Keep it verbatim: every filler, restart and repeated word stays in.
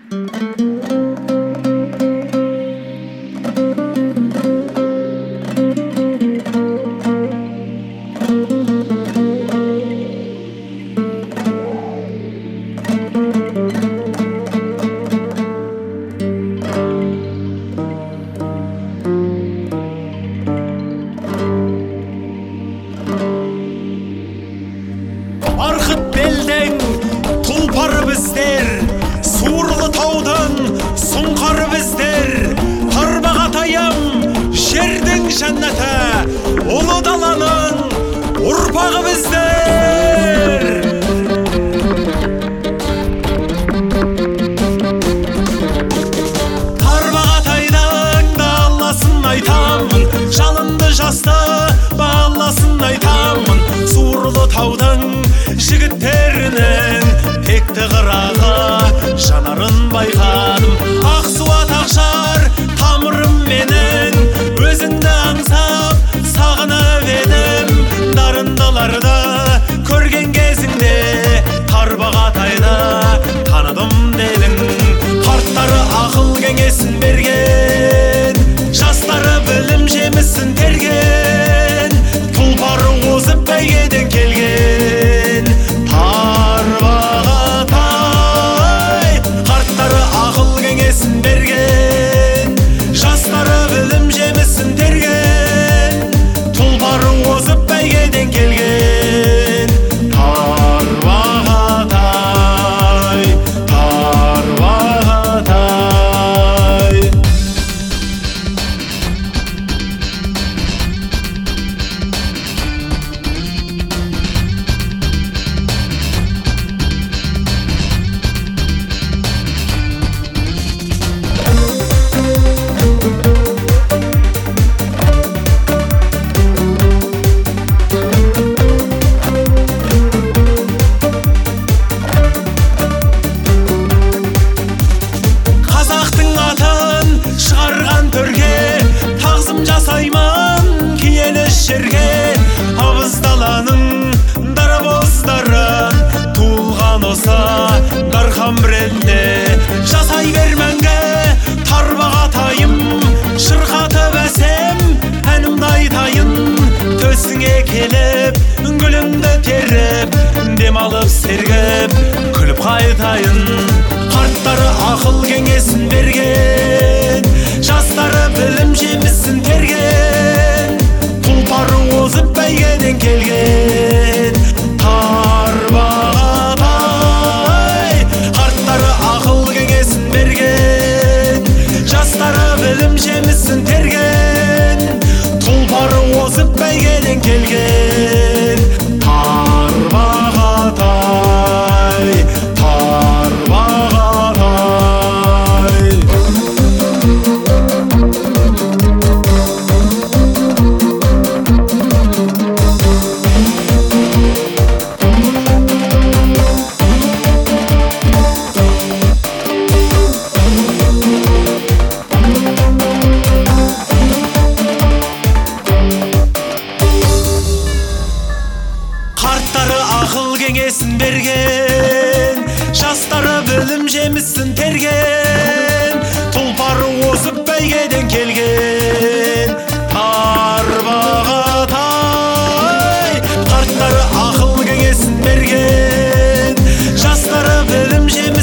Арқыт белдің тұлпар біздер, суырлы таудың сұңқар біздер, тарбағатайым жердің жәннаты, ұлы даланың ұрпағы біздер. Тарбағатайдың даласын айтамын, жалынды жасты баласын айтамын, суырлы таудың жігіттерінің текті қырағы жанарын байқадым. Ақсуат ақшар тамырым менің, өзіңді аңсап сағынып едім. Дарындыларды көрген кезіңде Тарбағатайды таныдым дедің. Қарттары ақыл кеңесін берген, жастары білім жемісін терген, тұлпары озып бәйгеден келген Тарбағатай. Қарттары ақыл кеңесін берген, жастары білім жемісін терген, тұлпары озып бәйгеден келген Тарбағатай, Тарбағатай. Қазақтың атын шығарған төрге тағзым жасаймын киелі жерге. Абыз даланың дарабоздары туылған осы дархан бірінде. Жасай бер мәңгі Тарбағатайым, шырқатып әсем әнімді айтайын. Төсіңе келіп гүлімді теріп, дем алып сергіп күліп қайтайын. Қарттары ақыл кеңесін берген, жастары білім жемісін терген, тұлпары озып бәйгеден келген Тарбағатай. Қарттары ақыл кеңесін берген, жастары білім жемісін терген, тұлпары озып бәйгеден келген Тарбағатай, Тарбағатай. Қарттары ақыл кеңесін берген, жастары білім жемісін терген, тұлпары озып бәйгеден келген Тарбағатай. Қарттары ақыл кеңесін берген, жастары білім жемісін